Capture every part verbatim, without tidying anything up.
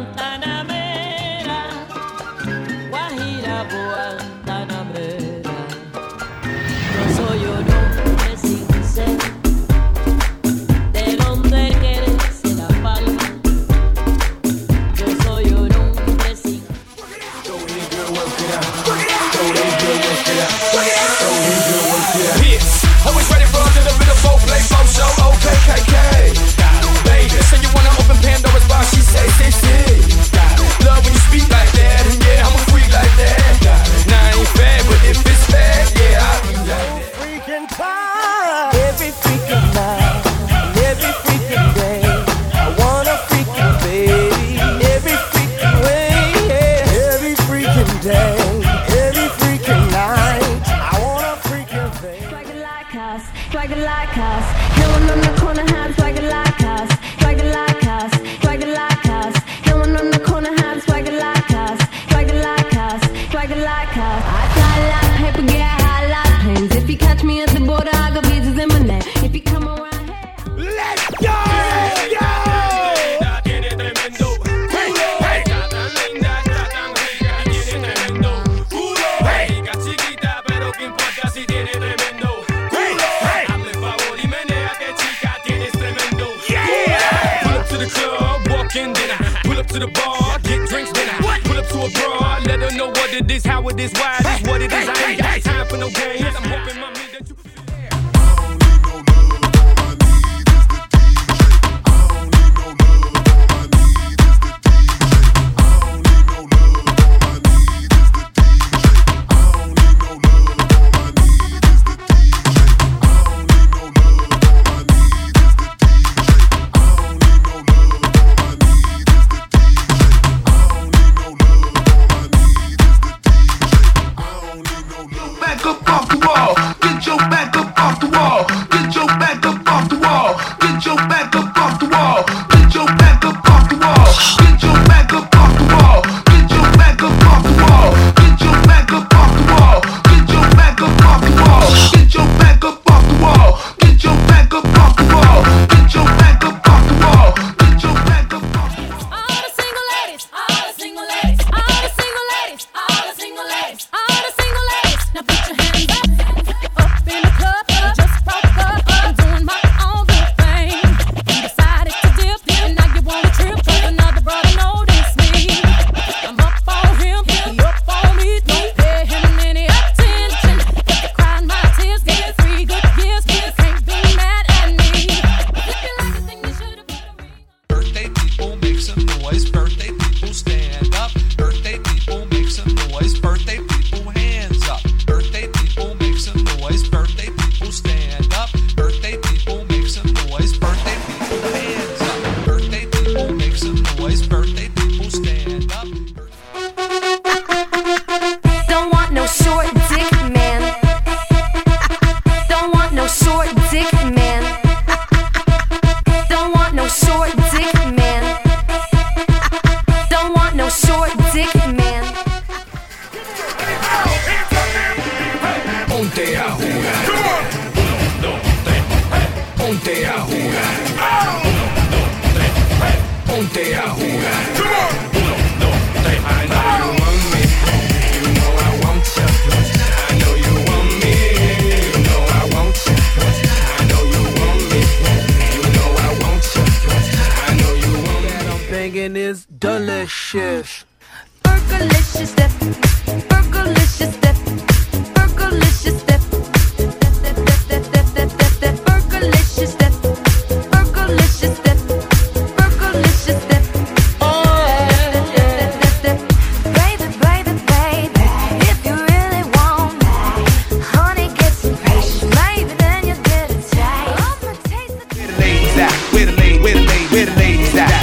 Guantanamera, Guajira, Guantanamera. No soy un hombre sin ser, de donde crece la palma. Yo soy un hombre sin. Hits, always ready for a little bit of both play, both show, okay, K K. Baby, say you wanna open Pandora's box, she say, say, say. Love when you speak like that, and yeah, I'm a freak like that. Now I ain't bad, but if it's bad, yeah, I'll be like that. Freaking time, every freaking night, every freaking day. I wanna freak you, baby, every freaking way, yeah. Every freaking day, every freaking night. I wanna freak you, baby. Swagger like us, swagger like us. No one on the corner has swagger like us, swagger like us, swagger like us. No one on the corner has swagger like us, swagger like us, swagger like us. I fly like paper, get high like planes. If you catch me at the border, I got visas in my name. If you come around here, Let's go! Pull up to the bar, get drinks, then I pull up to a broad, let her know what it is, how it is, why it is, what it is. I ain't got time for no games. I'm hoping my man that you feel. Is delicious. Burgalicious step, burgalicious step, burgalicious step, burgalicious step, burgalicious step, burgalicious step. Baby, baby, baby, if you really want me, honey, get some patience, maybe then you'll get it tight. I'ma taste the. Where the ladies at? Where the ladies? Where the ladies? Where the ladies at?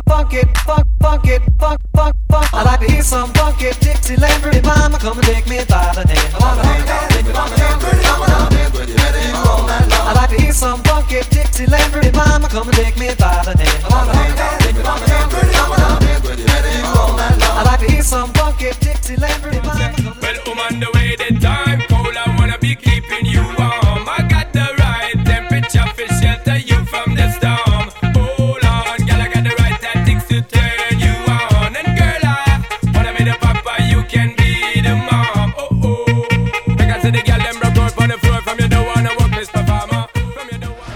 funk it, funk, funk it, funk, funk, funk. I like to hear some funk it, Dixieland. Pretty mama, come and take me by the hand. I wanna hang out, take me by the hand, pretty mama, ready all night long. I like to hear some funk it, Dixieland. Pretty mama, come and take me by the hand. I wanna hang out, take me by the hand, pretty mama, ready all night long. I like to hear some funk it, Dixieland. Pretty mama. Well, I'm on the way, the time cold. I wanna be keeping you warm. I got the right temperature for shelter you from the storm. Hold on, girl, I got the right tactics to turn you on. And girl, I wanna be the papa, you can be the mom. Oh oh, like I said, the girl them broke out on the floor from you don't wanna work, Mister Farmer. From you don't wanna.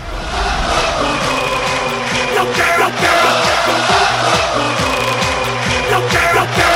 Look there, look there, look there, look there.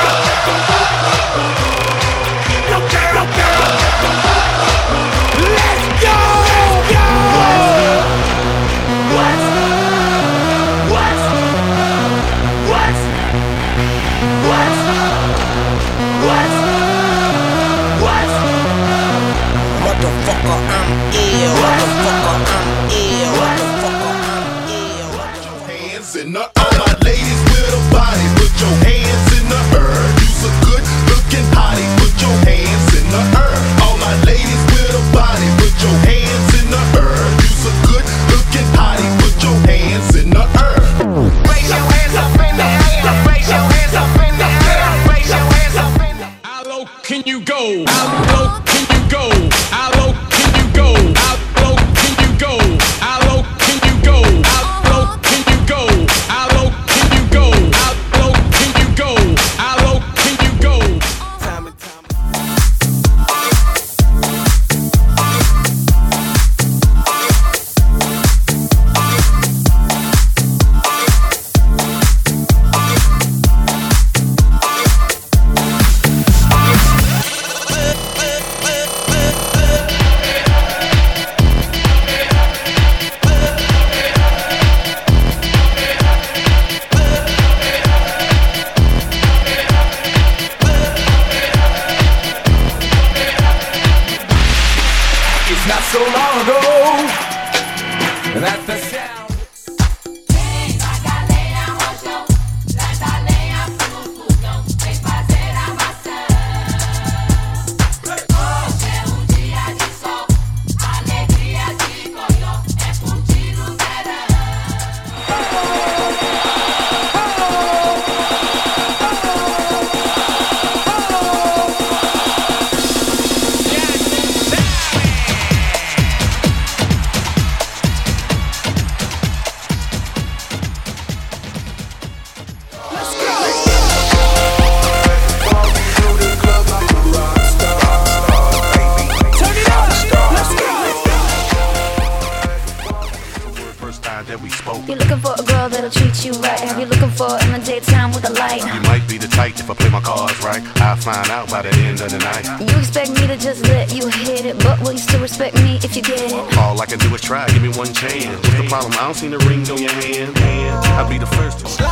You're looking for a girl that'll treat you right. Have you looking for in the daytime with a light? You might be the type if I play my cards right. I'll find out by the end of the night. You expect me to just let you hit it, but will you still respect me if you get it? All I can do is try, give me one chance. What's the problem? I don't see the ring on your hand. I'll be the first to.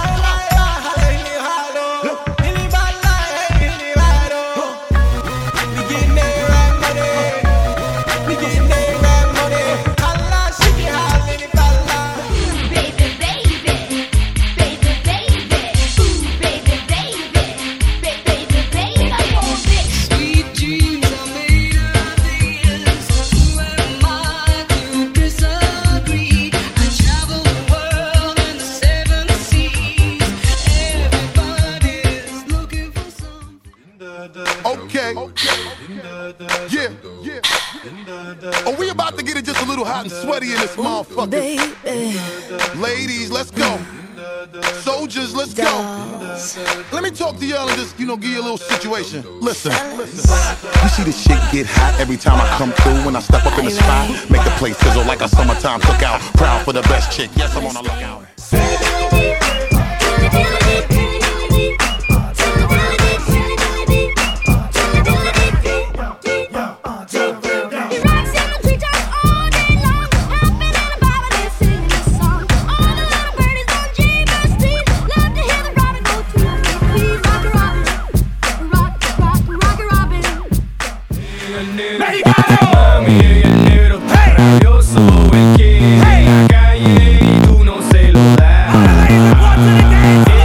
Hot and sweaty in this motherfucker. Baby. Ladies, let's go. Soldiers, let's go. Let me talk to y'all and just, you know, give you a little situation. Listen. You see this shit get hot every time I come through. When I step up in the spot, make the place sizzle like a summertime cookout. Proud for the best chick. Yes, I'm on the lookout. Hey!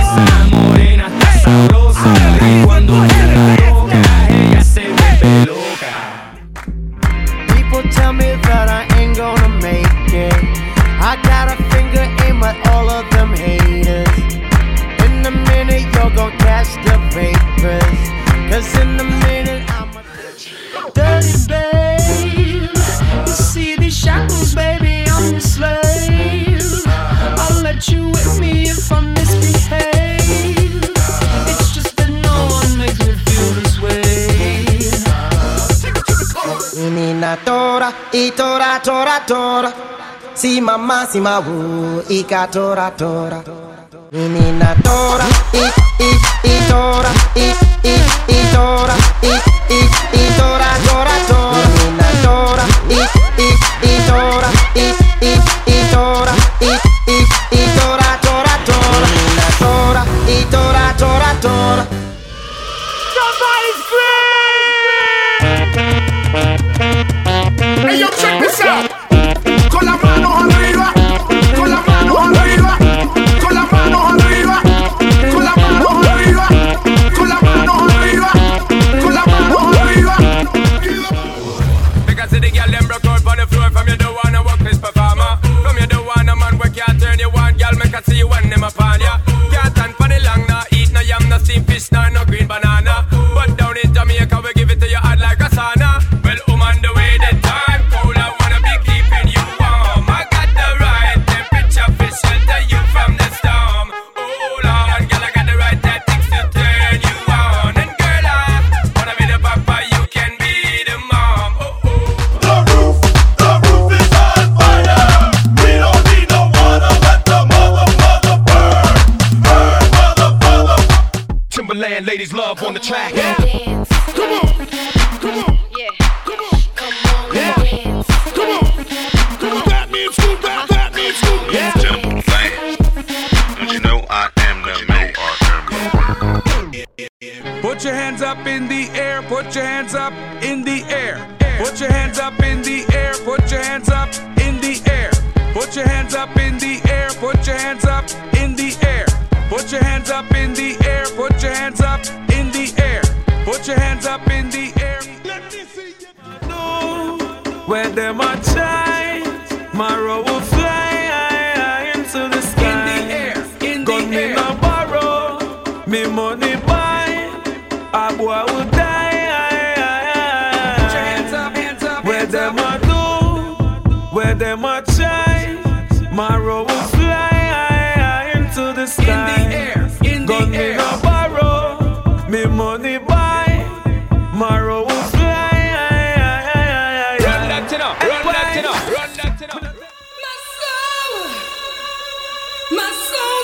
I tora tora tora. Si mamma si ma wu. I ka tora tora. Menina tora. I I I tora. I I I tora. I I I tora tora tora. Menina tora. I I I tora. I I I tora. I I I tora tora tora. Menina tora. I tora tora tora. Somebody scream! Hey, yo, check this out. Con la mano arriba, con la mano arriba, con la mano arriba, con la mano arriba, con la mano arriba, con la mano arriba. Because the girl them broke out on the floor. From you don't wanna work this performer. From you don't wanna man we can't turn you on. Girl make I see you when them upon ya. Can't stand for the long, nah eat no yam, no steamed fish, nah no green banana. But down in Jamaica we give it to you hot like a sauna. Well, um on the way the time cold, I wanna be keeping you warm. I got the right temperature for shelter you from the storm. Hold on, girl, I got the right tactics to turn you on. And girl, I wanna be the papa, you can be the mom. Oh oh. The roof, the roof is on fire. We don't need no water, let the mother, mother burn, burn, mother, mother. Timberland ladies love on the track. Dance. Come on, come on, Yeah. come on, Come on, Yeah. dance. come on, come on. That means scoop, that, that means scoop. Yeah. Simple thing. Don't you know I am the man? Put your hands up in the air, put your hands up in the air. Put your hands up in the air, put your hands up in the air. Put your hands up in the air, put your hands up in the air. Put your hands up in the air, put your hands up in the air. Put your hands up in the air. Let me see you. No, where them a try, Maro will fly high into the sky. In the air, in the Gun me air. no borrow, me money buy, a boy will die. Put your hands up, hands up, Where hands them up. a do, where them a try, Maro will fly high into the sky. In the air, in the Gun me air. no borrow, me money buy, Maro will fly high. Run that thing up, run that thing up, run that thing up. My soul, my soul.